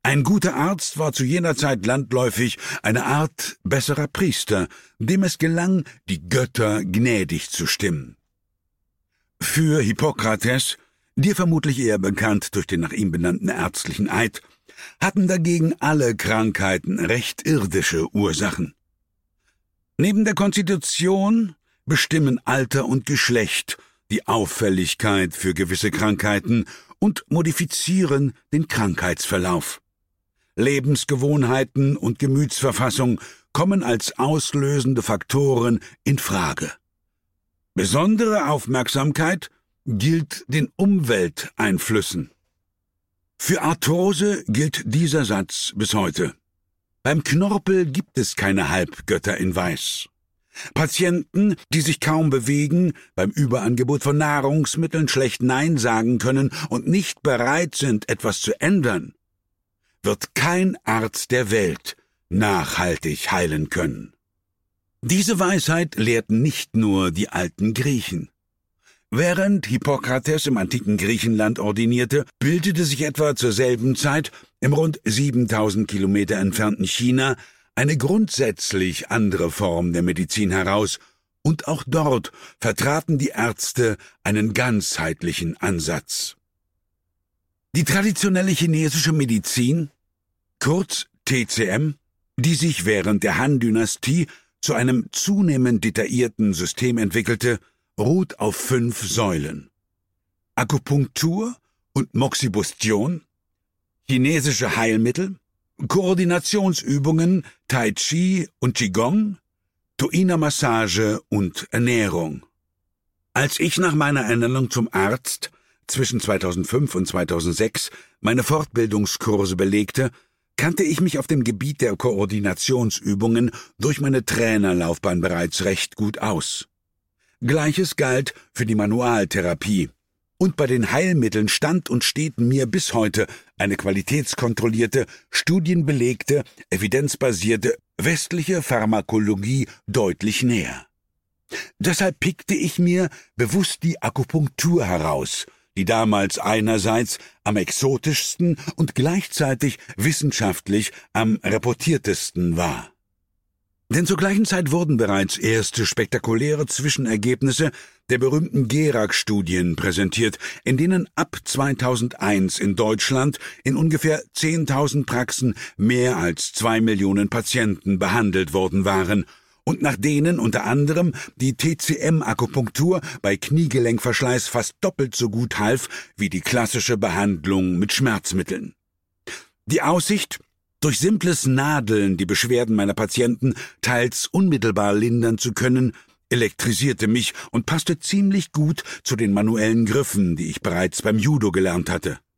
Ein guter Arzt war zu jener Zeit landläufig eine Art besserer Priester, dem es gelang, die Götter gnädig zu stimmen. Für Hippokrates, dir vermutlich eher bekannt durch den nach ihm benannten ärztlichen Eid, hatten dagegen alle Krankheiten recht irdische Ursachen. Neben der Konstitution bestimmen Alter und Geschlecht die Auffälligkeit für gewisse Krankheiten und modifizieren den Krankheitsverlauf. Lebensgewohnheiten und Gemütsverfassung kommen als auslösende Faktoren in Frage. Besondere Aufmerksamkeit gilt den Umwelteinflüssen. Für Arthrose gilt dieser Satz bis heute. Beim Knorpel gibt es keine Halbgötter in Weiß. Patienten, die sich kaum bewegen, beim Überangebot von Nahrungsmitteln schlecht Nein sagen können und nicht bereit sind, etwas zu ändern, wird kein Arzt der Welt nachhaltig heilen können. Diese Weisheit lehrten nicht nur die alten Griechen. Während Hippokrates im antiken Griechenland ordinierte, bildete sich etwa zur selben Zeit im rund 7000 Kilometer entfernten China eine grundsätzlich andere Form der Medizin heraus, und auch dort vertraten die Ärzte einen ganzheitlichen Ansatz. Die traditionelle chinesische Medizin, kurz TCM, die sich während der Han-Dynastie zu einem zunehmend detaillierten System entwickelte, ruht auf 5 Säulen: Akupunktur und Moxibustion, chinesische Heilmittel, Koordinationsübungen, Tai Chi und Qigong, Tuina-Massage und Ernährung. Als ich nach meiner Ernennung zum Arzt zwischen 2005 und 2006 meine Fortbildungskurse belegte, kannte ich mich auf dem Gebiet der Koordinationsübungen durch meine Trainerlaufbahn bereits recht gut aus. Gleiches galt für die Manualtherapie. Und bei den Heilmitteln stand und steht mir bis heute eine qualitätskontrollierte, studienbelegte, evidenzbasierte westliche Pharmakologie deutlich näher. Deshalb pickte ich mir bewusst die Akupunktur heraus, die damals einerseits am exotischsten und gleichzeitig wissenschaftlich am reportiertesten war. Denn zur gleichen Zeit wurden bereits erste spektakuläre Zwischenergebnisse der berühmten Gerak-Studien präsentiert, in denen ab 2001 in Deutschland in ungefähr 10.000 Praxen mehr als 2 Millionen Patienten behandelt worden waren und nach denen unter anderem die TCM-Akupunktur bei Kniegelenkverschleiß fast doppelt so gut half wie die klassische Behandlung mit Schmerzmitteln. Die Aussicht, durch simples Nadeln die Beschwerden meiner Patienten teils unmittelbar lindern zu können, elektrisierte mich und passte ziemlich gut zu den manuellen Griffen, die ich bereits beim Judo gelernt hatte.